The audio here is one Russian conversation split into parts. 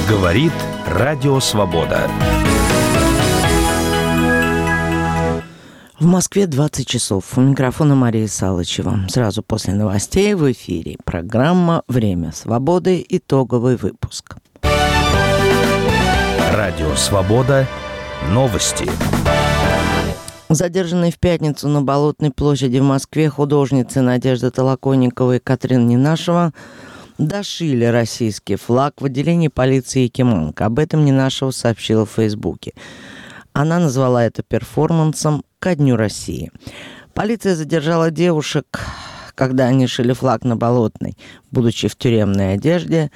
Говорит Радио Свобода. В Москве 20 часов. У микрофона Мария Салычева. Сразу после новостей в эфире программа «Время свободы». Итоговый выпуск. Радио Свобода. Новости. Задержанные в пятницу на Болотной площади в Москве художницы Надежда Толоконникова и Катрина Ненашева дошили российский флаг в отделении полиции Якиманка. Об этом Ненашева сообщила в Фейсбуке. Она назвала это перформансом ко Дню России. Полиция задержала девушек, когда они шили флаг на Болотной, будучи в тюремной одежде.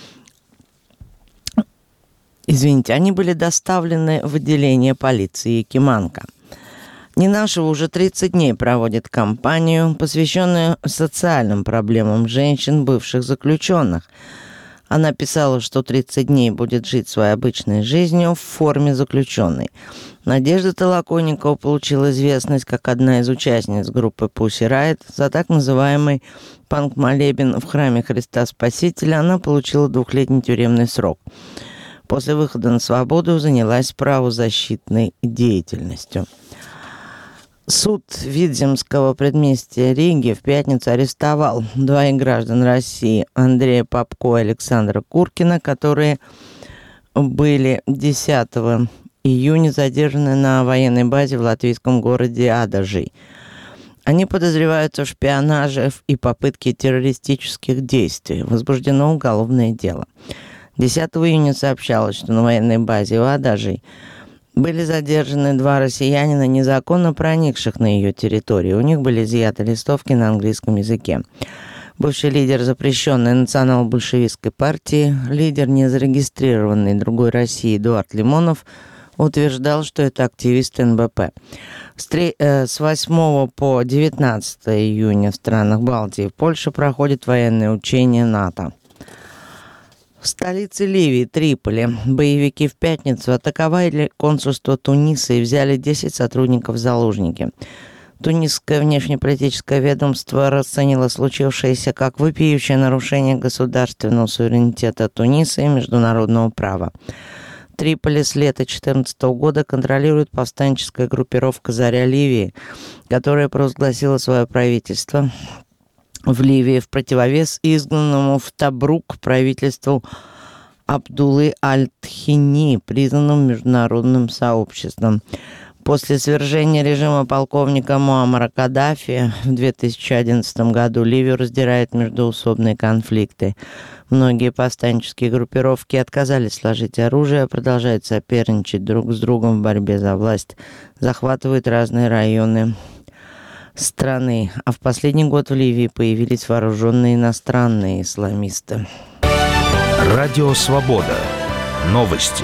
Они были доставлены в отделение полиции Якиманка. Ненашева уже 30 дней проводит кампанию, посвященную социальным проблемам женщин, бывших заключенных. Она писала, что 30 дней будет жить своей обычной жизнью в форме заключенной. Надежда Толоконникова получила известность как одна из участниц группы Pussy Riot. За так называемый панк-молебен в храме Христа Спасителя она получила 2-летний тюремный срок. После выхода на свободу занялась правозащитной деятельностью. Суд Видземского предместья Риги в пятницу арестовал 2 граждан России, Андрея Попко и Александра Куркина, которые были 10 июня задержаны на военной базе в латвийском городе Адажи. Они подозреваются в шпионаже и попытке террористических действий. Возбуждено уголовное дело. 10 июня сообщалось, что на военной базе в Адажи были задержаны 2 россиянина, незаконно проникших на ее территорию. У них были изъяты листовки на английском языке. Бывший лидер запрещенной национал-большевистской партии, лидер незарегистрированной другой России Эдуард Лимонов, утверждал, что это активист НБП. С 8 по 19 июня в странах Балтии и Польши проходит военное учение НАТО. В столице Ливии, Триполи, боевики в пятницу атаковали консульство Туниса и взяли 10 сотрудников в заложники. Тунисское внешнеполитическое ведомство расценило случившееся как вопиющее нарушение государственного суверенитета Туниса и международного права. Триполи с лета 2014 года контролирует повстанческая группировка «Заря Ливии», которая провозгласила свое правительство в Ливии в противовес изгнанному в Табрук правительству Абдуллы Аль-Тхини, признанному международным сообществом. После свержения режима полковника Муаммара Каддафи в 2011 году Ливию раздирают междоусобные конфликты. Многие повстанческие группировки отказались сложить оружие, продолжают соперничать друг с другом в борьбе за власть, захватывают разные районы страны, а в последний год в Ливии появились вооруженные иностранные исламисты. Радио Свобода. Новости.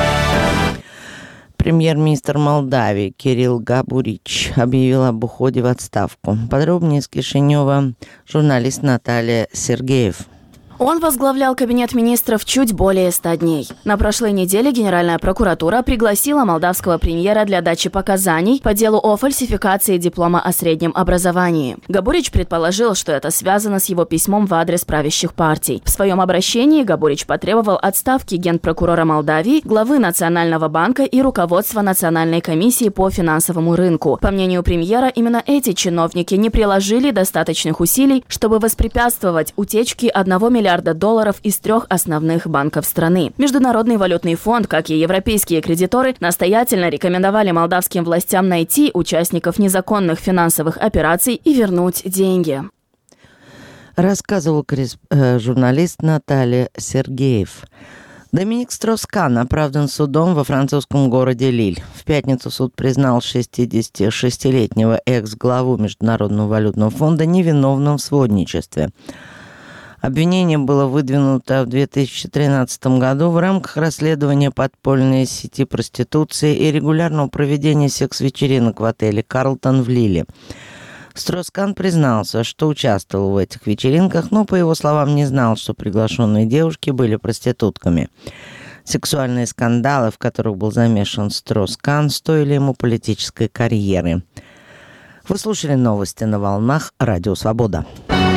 Премьер-министр Молдавии Кирилл Габурич объявил об уходе в отставку. Подробнее из Кишинева журналист Наталья Сергеев. Он возглавлял кабинет министров чуть более 100 дней. На прошлой неделе Генеральная прокуратура пригласила молдавского премьера для дачи показаний по делу о фальсификации диплома о среднем образовании. Габурич предположил, что это связано с его письмом в адрес правящих партий. В своем обращении Габурич потребовал отставки генпрокурора Молдавии, главы Национального банка и руководства Национальной комиссии по финансовому рынку. По мнению премьера, именно эти чиновники не приложили достаточных усилий, чтобы воспрепятствовать утечке $1 миллиарда из 3 основных банков страны. Международный валютный фонд, как и европейские кредиторы, настоятельно рекомендовали молдавским властям найти участников незаконных финансовых операций и вернуть деньги. Рассказывал журналист Наталья Сергеев. Доминик Строс-Кан оправдан судом во французском городе Лиль. В пятницу суд признал 66-летнего экс-главу Международного валютного фонда невиновным в сводничестве. Обвинение было выдвинуто в 2013 году в рамках расследования подпольной сети проституции и регулярного проведения секс-вечеринок в отеле «Карлтон» в Лиле. Строс-Кан признался, что участвовал в этих вечеринках, но, по его словам, не знал, что приглашенные девушки были проститутками. Сексуальные скандалы, в которых был замешан Строс-Кан, стоили ему политической карьеры. Вы слушали новости на волнах Радио Свобода.